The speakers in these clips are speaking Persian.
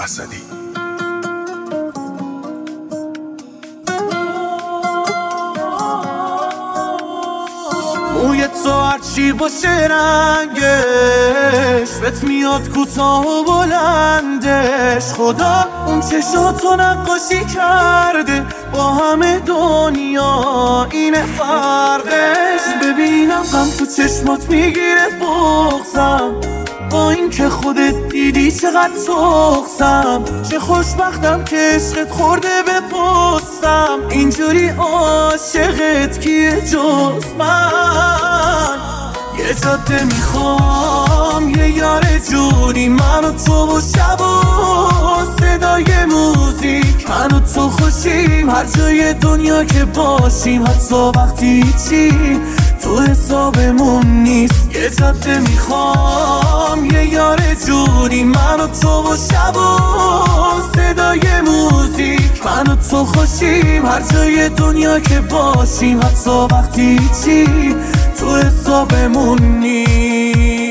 اسدی. موی تو هرچی باشه رنگش بهت میاد کوتاه و بلندش. خدا اون چشاتو نقاشی کرده با همه دنیا، اینه فرقش. ببینم غم تو چشمات میگیره بغضم، با این که خودت دیدی چقدر سخسم. چه خوشبختم که عشقت خورده به پستم، اینجوری عاشقت کیه جز من. یه جاده میخوام یه یار جونی، من و تو و شب و صدای موزیک. من و تو خوشیم هر جای دنیا که باشیم، حتی وقتی چی تو حسابمون نیست. یه جاده میخوام یه یار جونی، من و تو و شب و صدای موزیک. من و تو خوشیم هر جای دنیا که باشیم، حتی وقتی چی تو حسابمون نیست.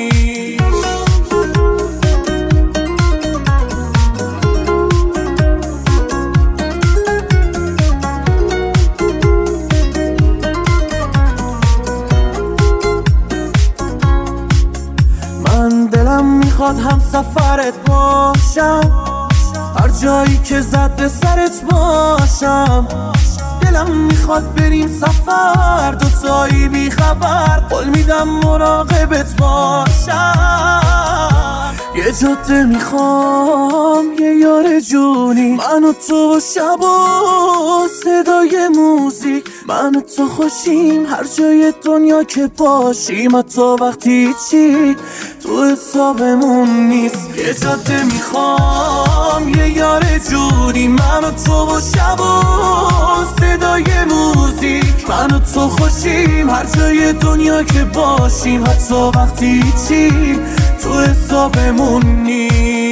من دلم میخواد هم سفرت باشم، هر جایی که زد به سرت باشم. دلم میخواد بریم سفر دوتایی بی خبر، قول میدم مراقبت باشم. یه جاده میخوام یه یار جونی، من و تو و شب و صدای موزیک. من و تو خوشیم هر جای دنیا که باشیم، حتی وقتی چی تو حسابمون نیست. یه جاده میخوام یه یار جونی، من و تو و شب و صدای موزیک. من و تو خوشیم هر جای دنیا که باشیم، حتی وقتی چی تو حسابمون نیست.